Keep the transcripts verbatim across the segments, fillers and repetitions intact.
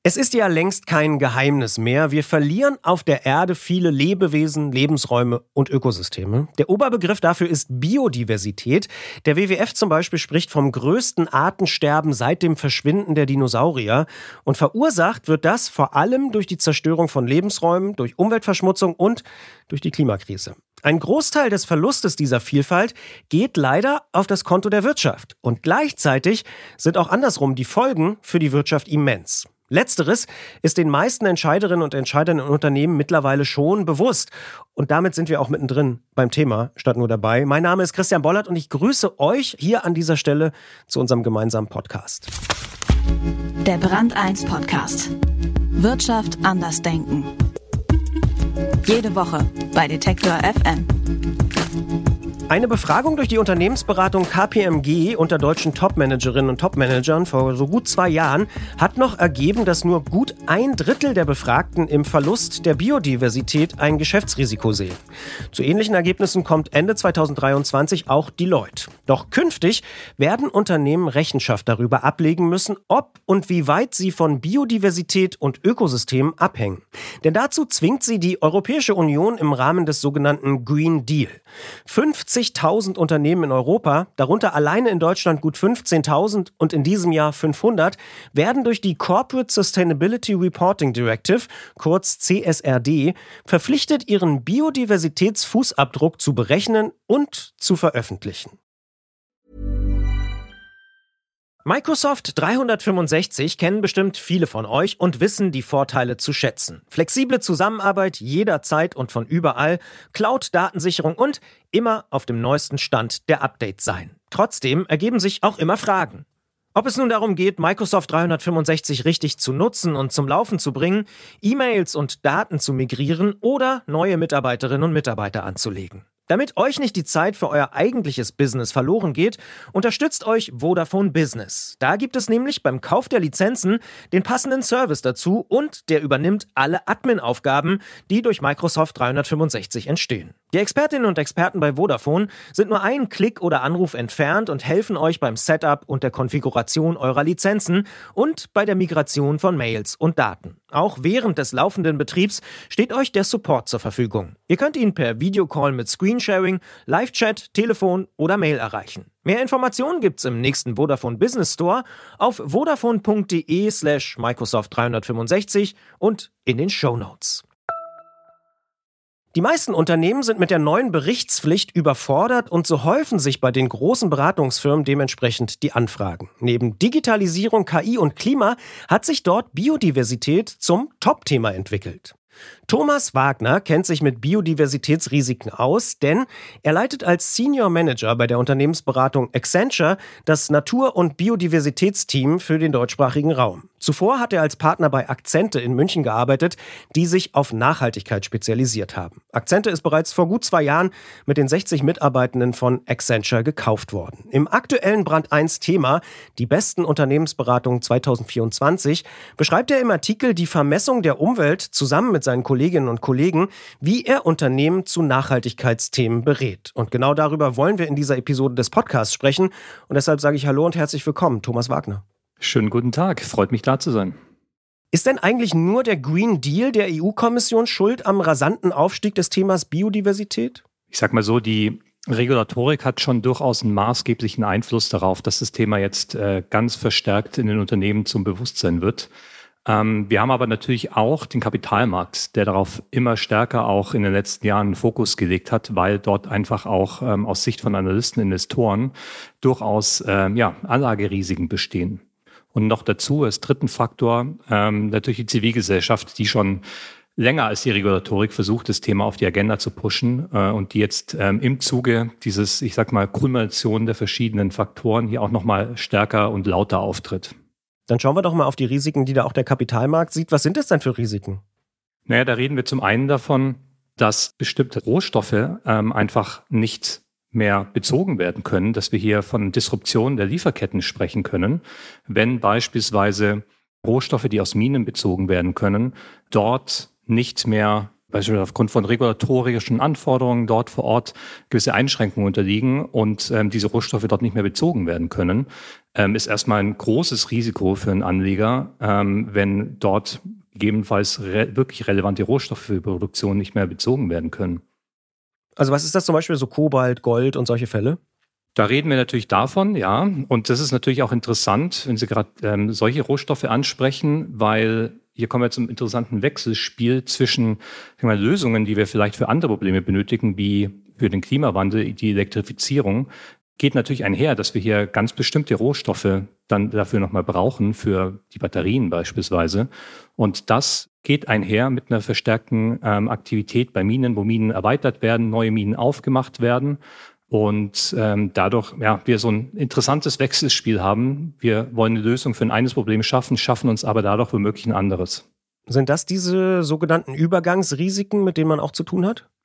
Es ist ja längst kein Geheimnis mehr. Wir verlieren auf der Erde viele Lebewesen, Lebensräume und Ökosysteme. Der Oberbegriff dafür ist Biodiversität. Der W W F zum Beispiel spricht vom größten Artensterben seit dem Verschwinden der Dinosaurier. Und verursacht wird das vor allem durch die Zerstörung von Lebensräumen, durch Umweltverschmutzung und durch die Klimakrise. Ein Großteil des Verlustes dieser Vielfalt geht leider auf das Konto der Wirtschaft. Und gleichzeitig sind auch andersrum die Folgen für die Wirtschaft immens. Letzteres ist den meisten Entscheiderinnen und Entscheidern in Unternehmen mittlerweile schon bewusst. Und damit sind wir auch mittendrin beim Thema statt nur dabei. Mein Name ist Christian Bollert und ich grüße euch hier an dieser Stelle zu unserem gemeinsamen Podcast. Der Brand eins Podcast. Wirtschaft anders denken. Jede Woche bei Detektor F M. Eine Befragung durch die Unternehmensberatung K P M G unter deutschen Topmanagerinnen und Topmanagern vor so gut zwei Jahren hat noch ergeben, dass nur gut ein Drittel der Befragten im Verlust der Biodiversität ein Geschäftsrisiko sehen. Zu ähnlichen Ergebnissen kommt Ende zweitausenddreiundzwanzig auch Deloitte. Doch künftig werden Unternehmen Rechenschaft darüber ablegen müssen, ob und wie weit sie von Biodiversität und Ökosystemen abhängen. Denn dazu zwingt sie die Europäische Union im Rahmen des sogenannten Green Deal. fünfzigtausend Unternehmen in Europa, darunter alleine in Deutschland gut fünfzehntausend und in diesem Jahr fünfhundert, werden durch die Corporate Sustainability Reporting Directive, kurz C S R D, verpflichtet, ihren Biodiversitätsfußabdruck zu berechnen und zu veröffentlichen. Microsoft dreihundertfünfundsechzig kennen bestimmt viele von euch und wissen die Vorteile zu schätzen. Flexible Zusammenarbeit jederzeit und von überall, Cloud-Datensicherung und immer auf dem neuesten Stand der Updates sein. Trotzdem ergeben sich auch immer Fragen. Ob es nun darum geht, Microsoft dreihundertfünfundsechzig richtig zu nutzen und zum Laufen zu bringen, E-Mails und Daten zu migrieren oder neue Mitarbeiterinnen und Mitarbeiter anzulegen. Damit euch nicht die Zeit für euer eigentliches Business verloren geht, unterstützt euch Vodafone Business. Da gibt es nämlich beim Kauf der Lizenzen den passenden Service dazu und der übernimmt alle Admin-Aufgaben, die durch Microsoft dreihundertfünfundsechzig entstehen. Die Expertinnen und Experten bei Vodafone sind nur einen Klick oder Anruf entfernt und helfen euch beim Setup und der Konfiguration eurer Lizenzen und bei der Migration von Mails und Daten. Auch während des laufenden Betriebs steht euch der Support zur Verfügung. Ihr könnt ihn per Videocall mit Screensharing, Live-Chat, Telefon oder Mail erreichen. Mehr Informationen gibt's im nächsten Vodafone Business Store auf vodafone.de slash Microsoft dreihundertfünfundsechzig und in den Shownotes. Die meisten Unternehmen sind mit der neuen Berichtspflicht überfordert und so häufen sich bei den großen Beratungsfirmen dementsprechend die Anfragen. Neben Digitalisierung, K I und Klima hat sich dort Biodiversität zum Top-Thema entwickelt. Thomas Wagner kennt sich mit Biodiversitätsrisiken aus, denn er leitet als Senior Manager bei der Unternehmensberatung Accenture das Natur- und Biodiversitätsteam für den deutschsprachigen Raum. Zuvor hat er als Partner bei Accente in München gearbeitet, die sich auf Nachhaltigkeit spezialisiert haben. Accente ist bereits vor gut zwei Jahren mit den sechzig Mitarbeitenden von Accenture gekauft worden. Im aktuellen Brand eins Thema, die besten Unternehmensberatungen zweitausendvierundzwanzig, beschreibt er im Artikel die Vermessung der Umwelt zusammen mit seinen Kolleginnen und Kollegen, wie er Unternehmen zu Nachhaltigkeitsthemen berät. Und genau darüber wollen wir in dieser Episode des Podcasts sprechen. Und deshalb sage ich Hallo und herzlich willkommen, Thomas Wagner. Schönen guten Tag, freut mich da zu sein. Ist denn eigentlich nur der Green Deal der E U-Kommission schuld am rasanten Aufstieg des Themas Biodiversität? Ich sag mal so, die Regulatorik hat schon durchaus einen maßgeblichen Einfluss darauf, dass das Thema jetzt äh, ganz verstärkt in den Unternehmen zum Bewusstsein wird. Ähm, wir haben aber natürlich auch den Kapitalmarkt, der darauf immer stärker auch in den letzten Jahren einen Fokus gelegt hat, weil dort einfach auch ähm, aus Sicht von Analysten, Investoren durchaus ähm, ja, Anlagerisiken bestehen. Und noch dazu als dritten Faktor ähm, natürlich die Zivilgesellschaft, die schon länger als die Regulatorik versucht, das Thema auf die Agenda zu pushen äh, und die jetzt ähm, im Zuge dieses, ich sag mal, Kulmination der verschiedenen Faktoren hier auch nochmal stärker und lauter auftritt. Dann schauen wir doch mal auf die Risiken, die da auch der Kapitalmarkt sieht. Was sind das denn für Risiken? Naja, da reden wir zum einen davon, dass bestimmte Rohstoffe ähm, einfach nicht mehr bezogen werden können, dass wir hier von Disruption der Lieferketten sprechen können, wenn beispielsweise Rohstoffe, die aus Minen bezogen werden können, dort nicht mehr beispielsweise aufgrund von regulatorischen Anforderungen dort vor Ort gewisse Einschränkungen unterliegen und ähm, diese Rohstoffe dort nicht mehr bezogen werden können, ähm, ist erstmal ein großes Risiko für einen Anleger, ähm, wenn dort gegebenenfalls re- wirklich relevante Rohstoffe für die Produktion nicht mehr bezogen werden können. Also was ist das zum Beispiel, so Kobalt, Gold und solche Fälle? Da reden wir natürlich davon, ja. Und das ist natürlich auch interessant, wenn Sie gerade ähm, solche Rohstoffe ansprechen, weil hier kommen wir zum interessanten Wechselspiel zwischen ich mal, Lösungen, die wir vielleicht für andere Probleme benötigen, wie für den Klimawandel, die Elektrifizierung. Geht natürlich einher, dass wir hier ganz bestimmte Rohstoffe dann dafür nochmal brauchen, für die Batterien beispielsweise. Und das geht einher mit einer verstärkten ähm, Aktivität bei Minen, wo Minen erweitert werden, neue Minen aufgemacht werden. Und ähm, dadurch, ja, wir so ein interessantes Wechselspiel haben. Wir wollen eine Lösung für ein eines Problem schaffen, schaffen uns aber dadurch womöglich ein anderes. Sind das diese sogenannten Übergangsrisiken, mit denen man auch zu tun hat?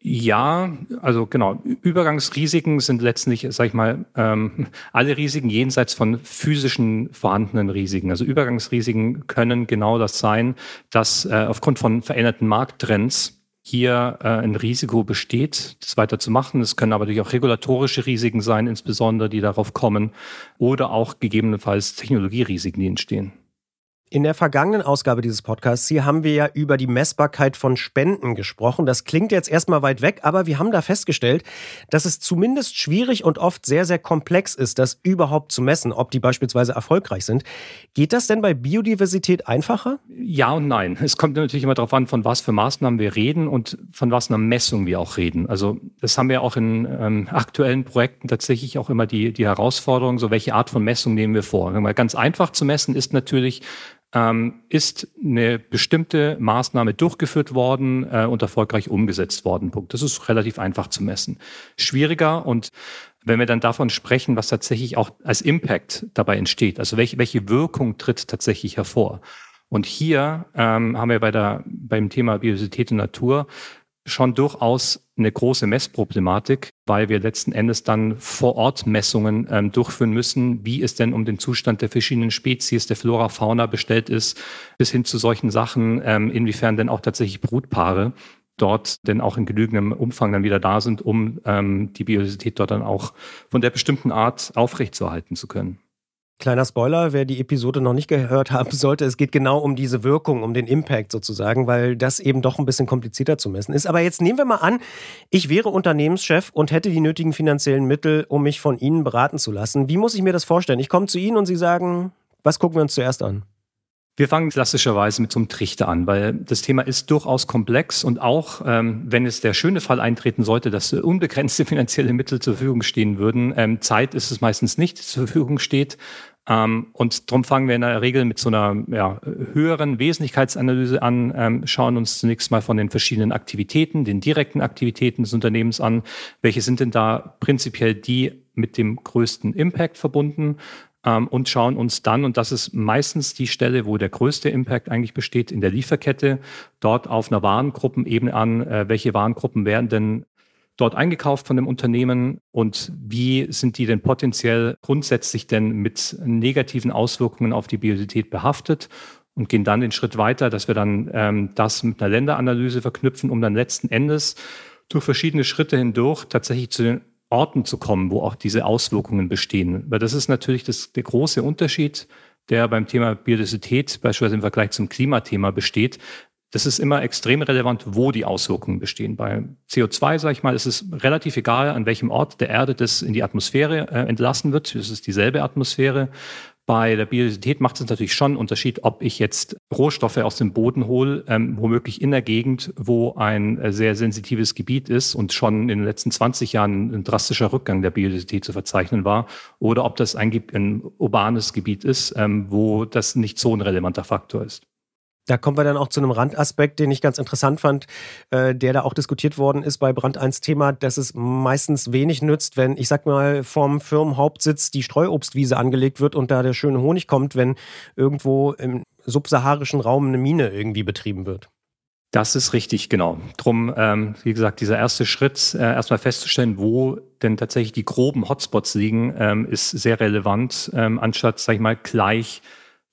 Ja, also genau. Übergangsrisiken sind letztendlich, sag ich mal, ähm, alle Risiken jenseits von physischen vorhandenen Risiken. Also Übergangsrisiken können genau das sein, dass äh, aufgrund von veränderten Markttrends hier äh, ein Risiko besteht, das weiter zu machen. Es können aber natürlich auch regulatorische Risiken sein, insbesondere die darauf kommen, oder auch gegebenenfalls Technologierisiken, die entstehen. In der vergangenen Ausgabe dieses Podcasts hier haben wir ja über die Messbarkeit von Spenden gesprochen. Das klingt jetzt erstmal weit weg, aber wir haben da festgestellt, dass es zumindest schwierig und oft sehr, sehr komplex ist, das überhaupt zu messen, ob die beispielsweise erfolgreich sind. Geht das denn bei Biodiversität einfacher? Ja und nein. Es kommt natürlich immer darauf an, von was für Maßnahmen wir reden und von was einer Messung wir auch reden. Also das haben wir auch in ähm, aktuellen Projekten tatsächlich auch immer die, die Herausforderung, so welche Art von Messung nehmen wir vor. Mal ganz einfach zu messen ist natürlich, Ähm, ist eine bestimmte Maßnahme durchgeführt worden äh, und erfolgreich umgesetzt worden. Punkt. Das ist relativ einfach zu messen. Schwieriger, und wenn wir dann davon sprechen, was tatsächlich auch als Impact dabei entsteht, also welche, welche Wirkung tritt tatsächlich hervor. Und hier ähm, haben wir bei der, beim Thema Biodiversität und Natur schon durchaus eine große Messproblematik, weil wir letzten Endes dann vor Ort Messungen ähm, durchführen müssen, wie es denn um den Zustand der verschiedenen Spezies, der Flora, Fauna bestellt ist, bis hin zu solchen Sachen, ähm, inwiefern denn auch tatsächlich Brutpaare dort denn auch in genügendem Umfang dann wieder da sind, um ähm, die Biodiversität dort dann auch von der bestimmten Art aufrechtzuerhalten zu können. Kleiner Spoiler, wer die Episode noch nicht gehört haben sollte, es geht genau um diese Wirkung, um den Impact sozusagen, weil das eben doch ein bisschen komplizierter zu messen ist. Aber jetzt nehmen wir mal an, ich wäre Unternehmenschef und hätte die nötigen finanziellen Mittel, um mich von Ihnen beraten zu lassen. Wie muss ich mir das vorstellen? Ich komme zu Ihnen und Sie sagen, was gucken wir uns zuerst an? Wir fangen klassischerweise mit so einem Trichter an, weil das Thema ist durchaus komplex und auch, ähm, wenn es der schöne Fall eintreten sollte, dass unbegrenzte finanzielle Mittel zur Verfügung stehen würden, ähm, Zeit ist es meistens nicht, die zur Verfügung steht. Ähm, und darum fangen wir in der Regel mit so einer ja, höheren Wesentlichkeitsanalyse an, ähm, schauen uns zunächst mal von den verschiedenen Aktivitäten, den direkten Aktivitäten des Unternehmens an, welche sind denn da prinzipiell die mit dem größten Impact verbunden, ähm, und schauen uns dann, und das ist meistens die Stelle, wo der größte Impact eigentlich besteht, in der Lieferkette, dort auf einer Warengruppenebene an, äh, welche Warengruppen werden denn dort eingekauft von dem Unternehmen und wie sind die denn potenziell grundsätzlich denn mit negativen Auswirkungen auf die Biodiversität behaftet, und gehen dann den Schritt weiter, dass wir dann ähm, das mit einer Länderanalyse verknüpfen, um dann letzten Endes durch verschiedene Schritte hindurch tatsächlich zu den Orten zu kommen, wo auch diese Auswirkungen bestehen. Weil das ist natürlich das, der große Unterschied, der beim Thema Biodiversität beispielsweise im Vergleich zum Klimathema besteht. Das ist immer extrem relevant, wo die Auswirkungen bestehen. Bei C O zwei, sage ich mal, ist es relativ egal, an welchem Ort der Erde das in die Atmosphäre äh, entlassen wird. Das ist dieselbe Atmosphäre. Bei der Biodiversität macht es natürlich schon einen Unterschied, ob ich jetzt Rohstoffe aus dem Boden hole, ähm, womöglich in der Gegend, wo ein äh, sehr sensitives Gebiet ist und schon in den letzten zwanzig Jahren ein drastischer Rückgang der Biodiversität zu verzeichnen war, oder ob das ein, ein urbanes Gebiet ist, ähm, wo das nicht so ein relevanter Faktor ist. Da kommen wir dann auch zu einem Randaspekt, den ich ganz interessant fand, äh, der da auch diskutiert worden ist bei Brand eins Thema, dass es meistens wenig nützt, wenn, ich sag mal, vom Firmenhauptsitz die Streuobstwiese angelegt wird und da der schöne Honig kommt, wenn irgendwo im subsaharischen Raum eine Mine irgendwie betrieben wird. Das ist richtig, genau. Drum, ähm, wie gesagt, dieser erste Schritt, äh, erstmal festzustellen, wo denn tatsächlich die groben Hotspots liegen, ähm, ist sehr relevant, ähm, anstatt, sag ich mal, gleich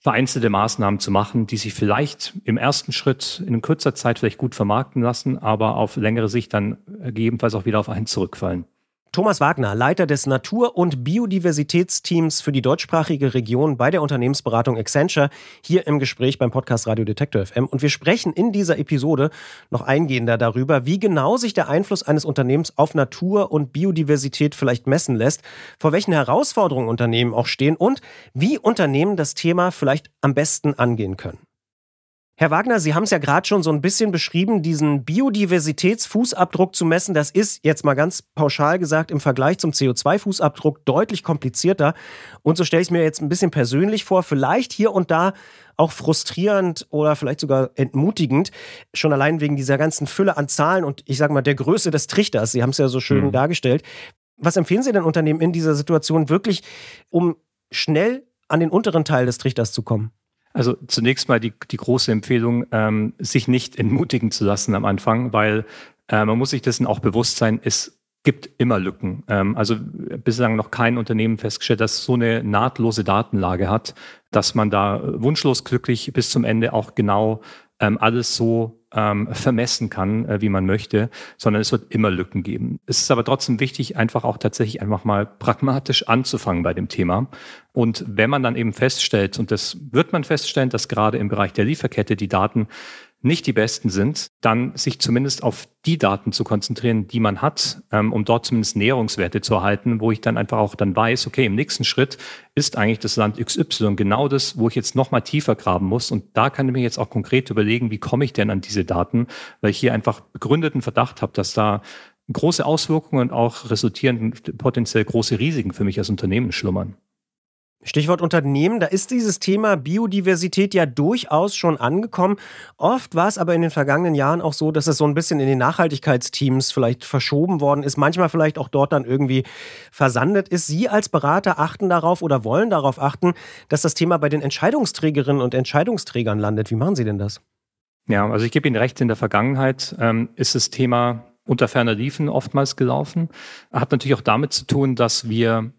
vereinzelte Maßnahmen zu machen, die sich vielleicht im ersten Schritt in kurzer Zeit vielleicht gut vermarkten lassen, aber auf längere Sicht dann gegebenenfalls auch wieder auf einen zurückfallen. Thomas Wagner, Leiter des Natur- und Biodiversitätsteams für die deutschsprachige Region bei der Unternehmensberatung Accenture, hier im Gespräch beim Podcast Radio Detektor F M. Und wir sprechen in dieser Episode noch eingehender darüber, wie genau sich der Einfluss eines Unternehmens auf Natur und Biodiversität vielleicht messen lässt, vor welchen Herausforderungen Unternehmen auch stehen und wie Unternehmen das Thema vielleicht am besten angehen können. Herr Wagner, Sie haben es ja gerade schon so ein bisschen beschrieben, diesen Biodiversitätsfußabdruck zu messen. Das ist jetzt mal ganz pauschal gesagt im Vergleich zum C O zwei Fußabdruck deutlich komplizierter. Und so stelle ich es mir jetzt ein bisschen persönlich vor, vielleicht hier und da auch frustrierend oder vielleicht sogar entmutigend, schon allein wegen dieser ganzen Fülle an Zahlen und ich sage mal der Größe des Trichters. Sie haben es ja so schön mhm. dargestellt. Was empfehlen Sie denn Unternehmen in dieser Situation wirklich, um schnell an den unteren Teil des Trichters zu kommen? Also zunächst mal die, die große Empfehlung, ähm, sich nicht entmutigen zu lassen am Anfang, weil äh, man muss sich dessen auch bewusst sein, es gibt immer Lücken. Ähm, also bislang noch kein Unternehmen festgestellt, das so eine nahtlose Datenlage hat, dass man da wunschlos glücklich bis zum Ende auch genau ähm, alles so ähm, vermessen kann, äh, wie man möchte, sondern es wird immer Lücken geben. Es ist aber trotzdem wichtig, einfach auch tatsächlich einfach mal pragmatisch anzufangen bei dem Thema. Und wenn man dann eben feststellt, und das wird man feststellen, dass gerade im Bereich der Lieferkette die Daten nicht die besten sind, dann sich zumindest auf die Daten zu konzentrieren, die man hat, ähm, um dort zumindest Näherungswerte zu erhalten, wo ich dann einfach auch dann weiß, okay, im nächsten Schritt ist eigentlich das Land X Y genau das, wo ich jetzt noch mal tiefer graben muss. Und da kann ich mir jetzt auch konkret überlegen, wie komme ich denn an diese Daten, weil ich hier einfach begründeten Verdacht habe, dass da große Auswirkungen und auch resultierend potenziell große Risiken für mich als Unternehmen schlummern. Stichwort Unternehmen, da ist dieses Thema Biodiversität ja durchaus schon angekommen. Oft war es aber in den vergangenen Jahren auch so, dass es so ein bisschen in den Nachhaltigkeitsteams vielleicht verschoben worden ist, manchmal vielleicht auch dort dann irgendwie versandet ist. Sie als Berater achten darauf oder wollen darauf achten, dass das Thema bei den Entscheidungsträgerinnen und Entscheidungsträgern landet. Wie machen Sie denn das? Ja, also ich gebe Ihnen recht, in der Vergangenheit ähm, ist das Thema unter ferner Liefen oftmals gelaufen. Hat natürlich auch damit zu tun, dass wir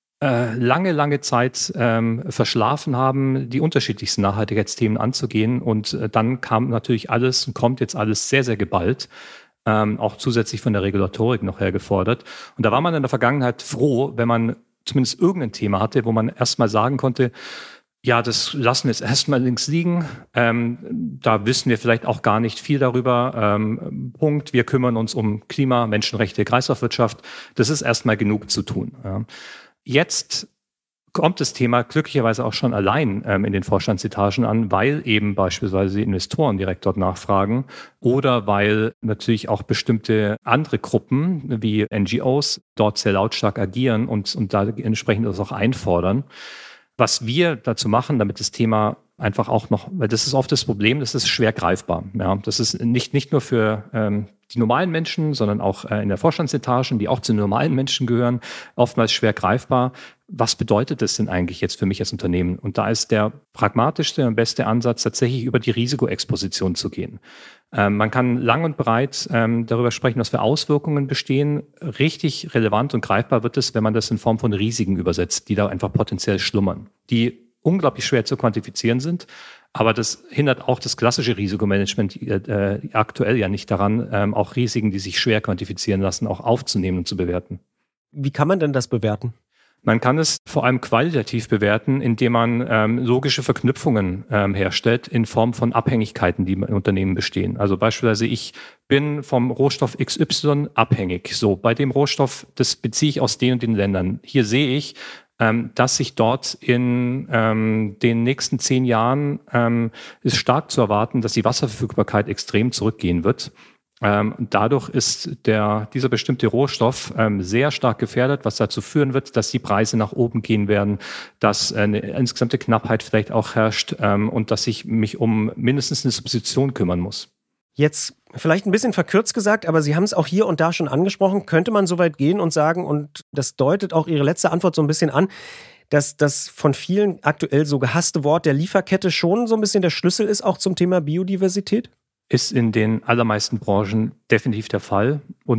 lange, lange Zeit ähm, verschlafen haben, die unterschiedlichsten Nachhaltigkeitsthemen anzugehen. Und äh, dann kam natürlich alles und kommt jetzt alles sehr, sehr geballt, ähm, auch zusätzlich von der Regulatorik noch hergefordert. Und da war man in der Vergangenheit froh, wenn man zumindest irgendein Thema hatte, wo man erstmal sagen konnte, ja, das lassen wir jetzt erstmal links liegen. Ähm, da wissen wir vielleicht auch gar nicht viel darüber. Ähm, Punkt. Wir kümmern uns um Klima, Menschenrechte, Kreislaufwirtschaft. Das ist erstmal genug zu tun. Ja. Jetzt kommt das Thema glücklicherweise auch schon allein ähm, in den Vorstandsetagen an, weil eben beispielsweise Investoren direkt dort nachfragen oder weil natürlich auch bestimmte andere Gruppen wie N G Os dort sehr lautstark agieren und, und da entsprechend das auch einfordern. Was wir dazu machen, damit das Thema einfach auch noch, weil das ist oft das Problem, das ist schwer greifbar. Ja, das ist nicht, nicht nur für ähm, die normalen Menschen, sondern auch äh, in der Vorstandsetagen, die auch zu den normalen Menschen gehören, oftmals schwer greifbar. Was bedeutet das denn eigentlich jetzt für mich als Unternehmen? Und da ist der pragmatischste und beste Ansatz, tatsächlich über die Risikoexposition zu gehen. Ähm, man kann lang und breit ähm, darüber sprechen, was für Auswirkungen bestehen. Richtig relevant und greifbar wird es, wenn man das in Form von Risiken übersetzt, die da einfach potenziell schlummern, die unglaublich schwer zu quantifizieren sind. Aber das hindert auch das klassische Risikomanagement äh, aktuell ja nicht daran, ähm, auch Risiken, die sich schwer quantifizieren lassen, auch aufzunehmen und zu bewerten. Wie kann man denn das bewerten? Man kann es vor allem qualitativ bewerten, indem man ähm, logische Verknüpfungen ähm, herstellt in Form von Abhängigkeiten, die im Unternehmen bestehen. Also beispielsweise ich bin vom Rohstoff X Y abhängig. So, bei dem Rohstoff, das beziehe ich aus den und den Ländern. Hier sehe ich, ähm, dass sich dort in ähm, den nächsten zehn Jahren ähm, ist stark zu erwarten, dass die Wasserverfügbarkeit extrem zurückgehen wird. Ähm, und dadurch ist der, dieser bestimmte Rohstoff ähm, sehr stark gefährdet, was dazu führen wird, dass die Preise nach oben gehen werden, dass eine insgesamte Knappheit vielleicht auch herrscht ähm, und dass ich mich um mindestens eine Substitution kümmern muss. Jetzt vielleicht ein bisschen verkürzt gesagt, aber Sie haben es auch hier und da schon angesprochen, könnte man so weit gehen und sagen, und das deutet auch Ihre letzte Antwort so ein bisschen an, dass das von vielen aktuell so gehasste Wort der Lieferkette schon so ein bisschen der Schlüssel ist, auch zum Thema Biodiversität? Ist in den allermeisten Branchen definitiv der Fall. Und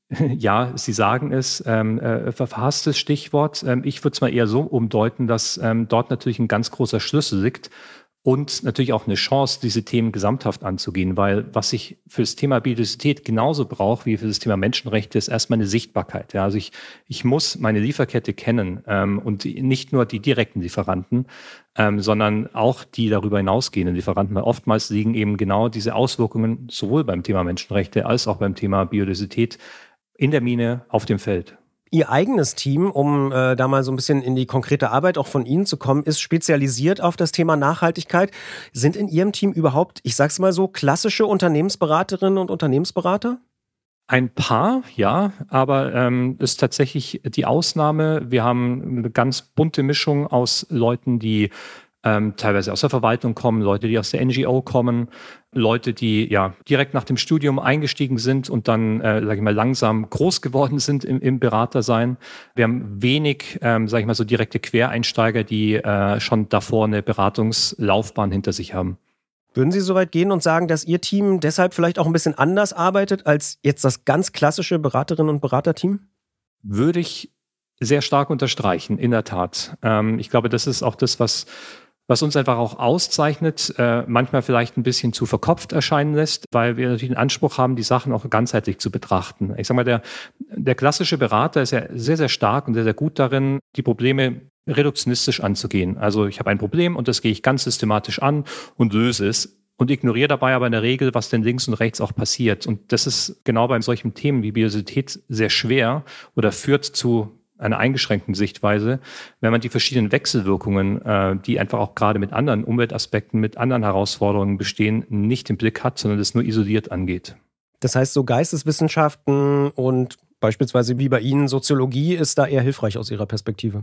Ja, Sie sagen es, ähm, äh, verhasstes Stichwort. Ähm, ich würde es mal eher so umdeuten, dass ähm, dort natürlich ein ganz großer Schlüssel liegt und natürlich auch eine Chance, diese Themen gesamthaft anzugehen, weil was ich für das Thema Biodiversität genauso brauche wie für das Thema Menschenrechte, ist erstmal eine Sichtbarkeit. Ja, also ich, ich muss meine Lieferkette kennen ähm, und nicht nur die direkten Lieferanten, ähm, sondern auch die darüber hinausgehenden Lieferanten, weil oftmals liegen eben genau diese Auswirkungen sowohl beim Thema Menschenrechte als auch beim Thema Biodiversität in der Mine, auf dem Feld. Ihr eigenes Team, um äh, da mal so ein bisschen in die konkrete Arbeit auch von Ihnen zu kommen, ist spezialisiert auf das Thema Nachhaltigkeit. Sind in Ihrem Team überhaupt, ich sag's mal so, klassische Unternehmensberaterinnen und Unternehmensberater? Ein paar, ja, aber ähm, ist tatsächlich die Ausnahme. Wir haben eine ganz bunte Mischung aus Leuten, die ähm, teilweise aus der Verwaltung kommen, Leute, die aus der N G O kommen, Leute, die ja direkt nach dem Studium eingestiegen sind und dann, äh, sage ich mal, langsam groß geworden sind im, im Beratersein. Wir haben wenig, ähm, sage ich mal, so direkte Quereinsteiger, die äh, schon davor eine Beratungslaufbahn hinter sich haben. Würden Sie so weit gehen und sagen, dass Ihr Team deshalb vielleicht auch ein bisschen anders arbeitet als jetzt das ganz klassische Beraterinnen- und Beraterteam? Würde ich sehr stark unterstreichen, in der Tat. Ähm, ich glaube, das ist auch das, was was uns einfach auch auszeichnet, äh, manchmal vielleicht ein bisschen zu verkopft erscheinen lässt, weil wir natürlich den Anspruch haben, die Sachen auch ganzheitlich zu betrachten. Ich sage mal, der, der klassische Berater ist ja sehr, sehr stark und sehr, sehr gut darin, die Probleme reduktionistisch anzugehen. Also ich habe ein Problem und das gehe ich ganz systematisch an und löse es und ignoriere dabei aber in der Regel, was denn links und rechts auch passiert. Und das ist genau bei solchen Themen wie Biodiversität sehr schwer oder führt zu einer eingeschränkten Sichtweise, wenn man die verschiedenen Wechselwirkungen, äh, die einfach auch gerade mit anderen Umweltaspekten, mit anderen Herausforderungen bestehen, nicht im Blick hat, sondern das nur isoliert angeht. Das heißt, so Geisteswissenschaften und beispielsweise wie bei Ihnen Soziologie ist da eher hilfreich aus Ihrer Perspektive?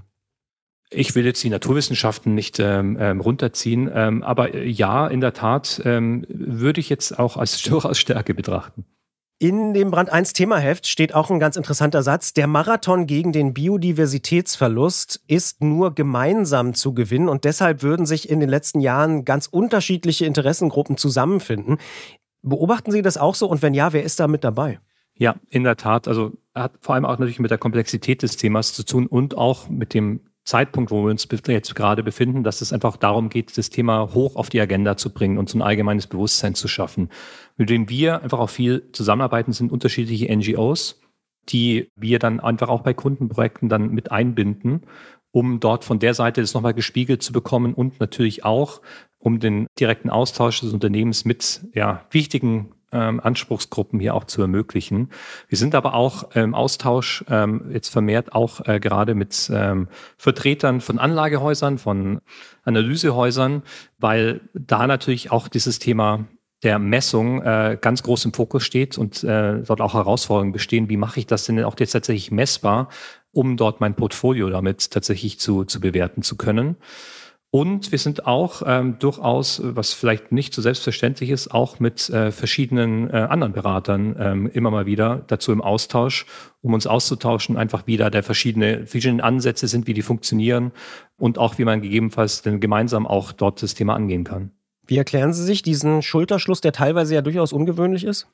Ich will jetzt die Naturwissenschaften nicht ähm, runterziehen, ähm, aber ja, in der Tat ähm, würde ich jetzt auch als durchaus Stärke betrachten. In dem Brand eins Themaheft steht auch ein ganz interessanter Satz. Der Marathon gegen den Biodiversitätsverlust ist nur gemeinsam zu gewinnen und deshalb würden sich in den letzten Jahren ganz unterschiedliche Interessengruppen zusammenfinden. Beobachten Sie das auch so und wenn ja, wer ist da mit dabei? Ja, in der Tat. Also hat vor allem auch natürlich mit der Komplexität des Themas zu tun und auch mit dem Zeitpunkt, wo wir uns jetzt gerade befinden, dass es einfach darum geht, das Thema hoch auf die Agenda zu bringen und so ein allgemeines Bewusstsein zu schaffen. Mit denen wir einfach auch viel zusammenarbeiten, sind unterschiedliche N G Os, die wir dann einfach auch bei Kundenprojekten dann mit einbinden, um dort von der Seite das nochmal gespiegelt zu bekommen und natürlich auch, um den direkten Austausch des Unternehmens mit ja, wichtigen Ähm, Anspruchsgruppen hier auch zu ermöglichen. Wir sind aber auch im Austausch ähm, jetzt vermehrt auch äh, gerade mit ähm, Vertretern von Anlagehäusern, von Analysehäusern, weil da natürlich auch dieses Thema der Messung äh, ganz groß im Fokus steht und äh, dort auch Herausforderungen bestehen. Wie mache ich das denn auch jetzt tatsächlich messbar, um dort mein Portfolio damit tatsächlich zu, zu bewerten zu können? Und wir sind auch ähm, durchaus, was vielleicht nicht so selbstverständlich ist, auch mit äh, verschiedenen äh, anderen Beratern ähm, immer mal wieder dazu im Austausch, um uns auszutauschen, einfach wieder der verschiedene, verschiedenen Ansätze sind, wie die funktionieren und auch wie man gegebenenfalls dann gemeinsam auch dort das Thema angehen kann. Wie erklären Sie sich diesen Schulterschluss, der teilweise ja durchaus ungewöhnlich ist?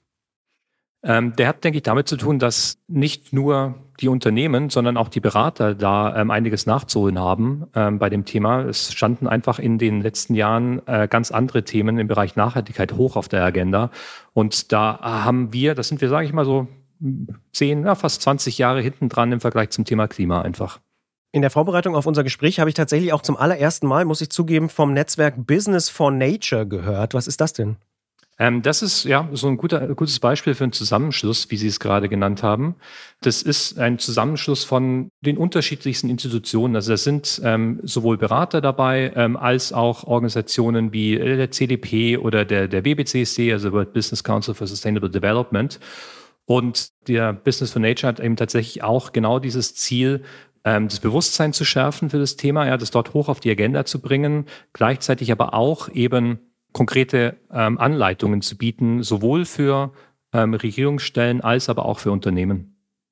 Ähm, der hat, denke ich, damit zu tun, dass nicht nur die Unternehmen, sondern auch die Berater da ähm, einiges nachzuholen haben ähm, bei dem Thema. Es standen einfach in den letzten Jahren äh, ganz andere Themen im Bereich Nachhaltigkeit hoch auf der Agenda. Und da haben wir, das sind wir, sage ich mal so, zehn, ja, fast zwanzig Jahre hinten dran im Vergleich zum Thema Klima einfach. In der Vorbereitung auf unser Gespräch habe ich tatsächlich auch zum allerersten Mal, muss ich zugeben, vom Netzwerk Business for Nature gehört. Was ist das denn? Ähm, das ist ja so ein guter, gutes Beispiel für einen Zusammenschluss, wie Sie es gerade genannt haben. Das ist ein Zusammenschluss von den unterschiedlichsten Institutionen. Also da sind ähm, sowohl Berater dabei, ähm, als auch Organisationen wie der C D P oder der, der W B C S D, also World Business Council for Sustainable Development. Und der Business for Nature hat eben tatsächlich auch genau dieses Ziel, ähm, das Bewusstsein zu schärfen für das Thema, ja, das dort hoch auf die Agenda zu bringen, gleichzeitig aber auch eben konkrete ähm, Anleitungen zu bieten, sowohl für ähm, Regierungsstellen als aber auch für Unternehmen.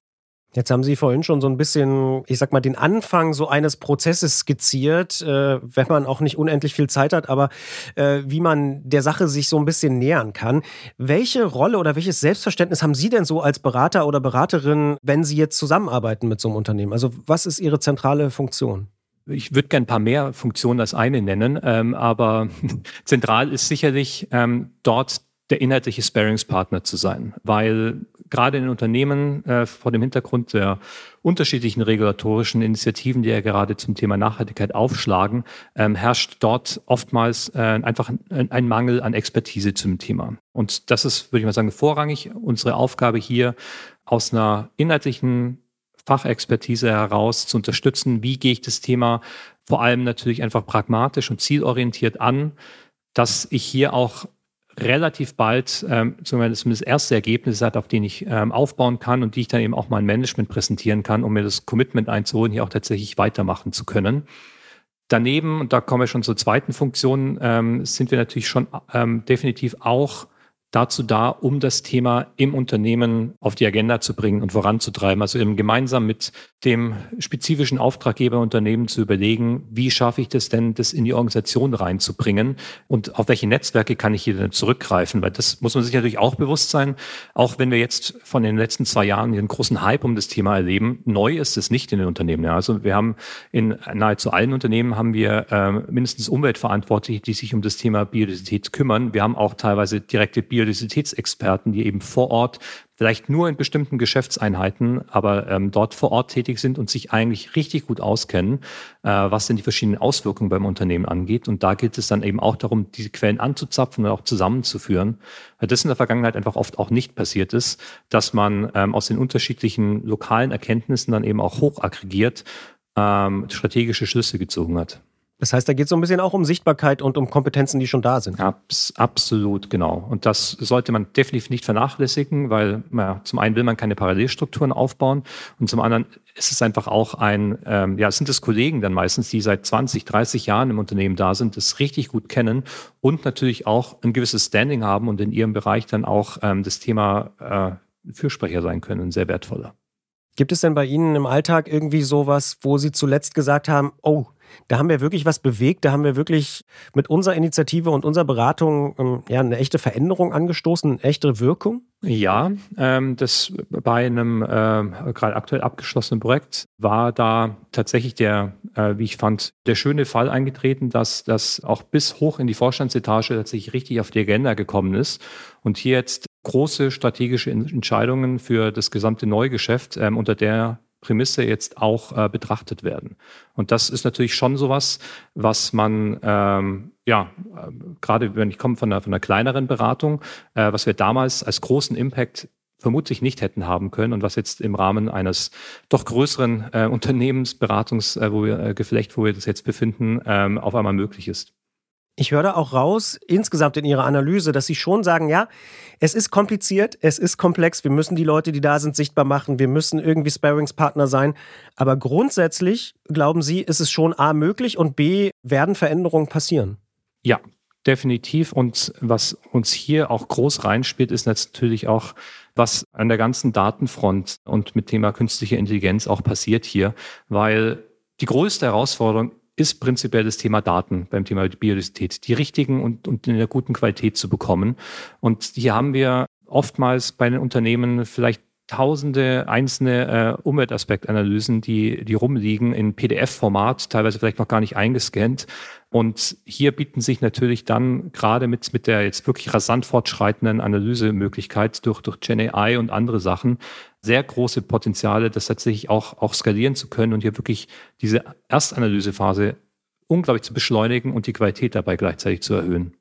Jetzt haben Sie vorhin schon so ein bisschen, ich sag mal, den Anfang so eines Prozesses skizziert, äh, wenn man auch nicht unendlich viel Zeit hat, aber äh, wie man der Sache sich so ein bisschen nähern kann. Welche Rolle oder welches Selbstverständnis haben Sie denn so als Berater oder Beraterin, wenn Sie jetzt zusammenarbeiten mit so einem Unternehmen? Also was ist Ihre zentrale Funktion? Ich würde gerne ein paar mehr Funktionen als eine nennen, ähm, aber zentral ist sicherlich ähm, dort der inhaltliche Sparringspartner zu sein, weil gerade in Unternehmen äh, vor dem Hintergrund der unterschiedlichen regulatorischen Initiativen, die ja gerade zum Thema Nachhaltigkeit aufschlagen, ähm, herrscht dort oftmals äh, einfach ein, ein Mangel an Expertise zum Thema. Und das ist, würde ich mal sagen, vorrangig unsere Aufgabe hier aus einer inhaltlichen Fachexpertise heraus zu unterstützen. Wie gehe ich das Thema vor allem natürlich einfach pragmatisch und zielorientiert an, dass ich hier auch relativ bald ähm, zumindest erste Ergebnisse hat, auf denen ich ähm, aufbauen kann und die ich dann eben auch mein Management präsentieren kann, um mir das Commitment einzuholen, hier auch tatsächlich weitermachen zu können. Daneben, und da kommen wir schon zur zweiten Funktion, ähm, sind wir natürlich schon ähm, definitiv auch dazu da, um das Thema im Unternehmen auf die Agenda zu bringen und voranzutreiben. Also eben gemeinsam mit dem spezifischen Auftraggeberunternehmen zu überlegen, wie schaffe ich das denn, das in die Organisation reinzubringen und auf welche Netzwerke kann ich hier denn zurückgreifen? Weil das muss man sich natürlich auch bewusst sein, auch wenn wir jetzt von den letzten zwei Jahren hier einen großen Hype um das Thema erleben, neu ist es nicht in den Unternehmen. Ja, also wir haben in nahezu allen Unternehmen haben wir äh, mindestens Umweltverantwortliche, die sich um das Thema Biodiversität kümmern. Wir haben auch teilweise direkte Biodiversitätsexperten, die eben vor Ort vielleicht nur in bestimmten Geschäftseinheiten, aber ähm, dort vor Ort tätig sind und sich eigentlich richtig gut auskennen, äh, was denn die verschiedenen Auswirkungen beim Unternehmen angeht. Und da gilt es dann eben auch darum, diese Quellen anzuzapfen und auch zusammenzuführen. Weil das in der Vergangenheit einfach oft auch nicht passiert ist, dass man ähm, aus den unterschiedlichen lokalen Erkenntnissen dann eben auch hoch aggregiert ähm, strategische Schlüsse gezogen hat. Das heißt, da geht es so ein bisschen auch um Sichtbarkeit und um Kompetenzen, die schon da sind. Abs- absolut, genau. Und das sollte man definitiv nicht vernachlässigen, weil ja, zum einen will man keine Parallelstrukturen aufbauen und zum anderen ist es einfach auch ein, ähm, ja, sind es Kollegen dann meistens, die seit zwanzig, dreißig Jahren im Unternehmen da sind, das richtig gut kennen und natürlich auch ein gewisses Standing haben und in ihrem Bereich dann auch ähm, das Thema äh, Fürsprecher sein können, ein sehr wertvoller. Gibt es denn bei Ihnen im Alltag irgendwie sowas, wo Sie zuletzt gesagt haben, oh, da haben wir wirklich was bewegt, da haben wir wirklich mit unserer Initiative und unserer Beratung ähm, ja, eine echte Veränderung angestoßen, eine echte Wirkung? Ja, ähm, das bei einem äh, gerade aktuell abgeschlossenen Projekt war da tatsächlich der, äh, wie ich fand, der schöne Fall eingetreten, dass das auch bis hoch in die Vorstandsetage tatsächlich richtig auf die Agenda gekommen ist und hier jetzt große strategische Entscheidungen für das gesamte Neugeschäft ähm, unter der Prämisse jetzt auch äh, betrachtet werden. Und das ist natürlich schon sowas, was man, ähm, ja, äh, gerade wenn ich komme von einer, von einer kleineren Beratung, äh, was wir damals als großen Impact vermutlich nicht hätten haben können und was jetzt im Rahmen eines doch größeren äh, Unternehmensberatungs, äh, wo wir, äh, Geflecht, wo wir das jetzt befinden, ähm, auf einmal möglich ist. Ich höre da auch raus, insgesamt in Ihrer Analyse, dass Sie schon sagen, ja, es ist kompliziert, es ist komplex, wir müssen die Leute, die da sind, sichtbar machen, wir müssen irgendwie Sparringspartner sein. Aber grundsätzlich, glauben Sie, ist es schon A, möglich und B, werden Veränderungen passieren? Ja, definitiv. Und was uns hier auch groß reinspielt, ist natürlich auch, was an der ganzen Datenfront und mit Thema künstliche Intelligenz auch passiert hier, weil die größte Herausforderung ist prinzipiell das Thema Daten beim Thema Biodiversität, die richtigen und, und in der guten Qualität zu bekommen. Und hier haben wir oftmals bei den Unternehmen vielleicht tausende einzelne äh, Umweltaspektanalysen, die, die rumliegen in P D F-Format, teilweise vielleicht noch gar nicht eingescannt. Und hier bieten sich natürlich dann gerade mit, mit der jetzt wirklich rasant fortschreitenden Analysemöglichkeit durch, durch Gen A I und andere Sachen sehr große Potenziale, das tatsächlich auch, auch skalieren zu können und hier wirklich diese Erstanalysephase unglaublich zu beschleunigen und die Qualität dabei gleichzeitig zu erhöhen.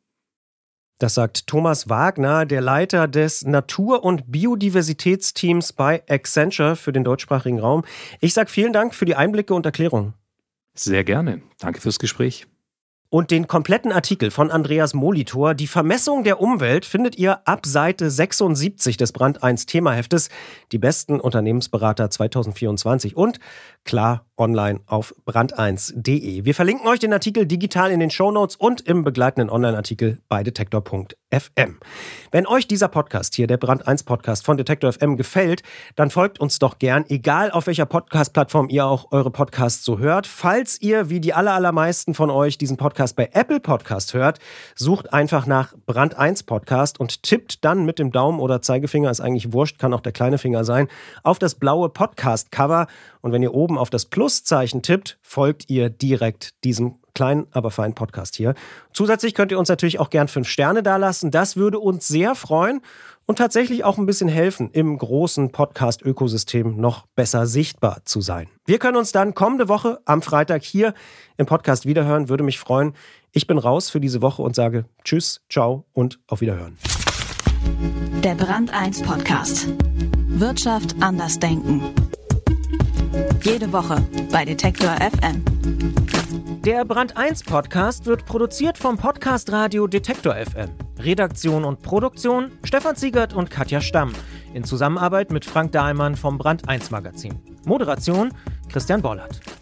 Das sagt Thomas Wagner, der Leiter des Natur- und Biodiversitätsteams bei Accenture für den deutschsprachigen Raum. Ich sage vielen Dank für die Einblicke und Erklärungen. Sehr gerne. Danke fürs Gespräch. Und den kompletten Artikel von Andreas Molitor, die Vermessung der Umwelt, findet ihr ab Seite sechsundsiebzig des Brand eins Themaheftes, die besten Unternehmensberater zwanzig vierundzwanzig und klar online auf brand eins punkt de. Wir verlinken euch den Artikel digital in den Shownotes und im begleitenden Online-Artikel bei detektor punkt f m. Wenn euch dieser Podcast hier, der Brand eins Podcast von Detektor F M, gefällt, dann folgt uns doch gern, egal auf welcher Podcast-Plattform ihr auch eure Podcasts so hört. Falls ihr, wie die aller, allermeisten von euch, diesen Podcast bei Apple Podcast hört, sucht einfach nach Brand eins Podcast und tippt dann mit dem Daumen oder Zeigefinger, ist eigentlich wurscht, kann auch der kleine Finger sein, auf das blaue Podcast-Cover. Und wenn ihr oben auf das Pluszeichen tippt, folgt ihr direkt diesem kleinen, aber feinen Podcast hier. Zusätzlich könnt ihr uns natürlich auch gern fünf Sterne dalassen. Das würde uns sehr freuen und tatsächlich auch ein bisschen helfen, im großen Podcast-Ökosystem noch besser sichtbar zu sein. Wir können uns dann kommende Woche am Freitag hier im Podcast wiederhören. Würde mich freuen. Ich bin raus für diese Woche und sage Tschüss, ciao und auf Wiederhören. Der Brand eins Podcast. Wirtschaft anders denken. Jede Woche bei Detektor F M. Der Brand eins Podcast wird produziert vom Podcast Radio Detektor F M. Redaktion und Produktion Stefan Ziegert und Katja Stamm. In Zusammenarbeit mit Frank Dahlmann vom Brand eins Magazin. Moderation Christian Bollert.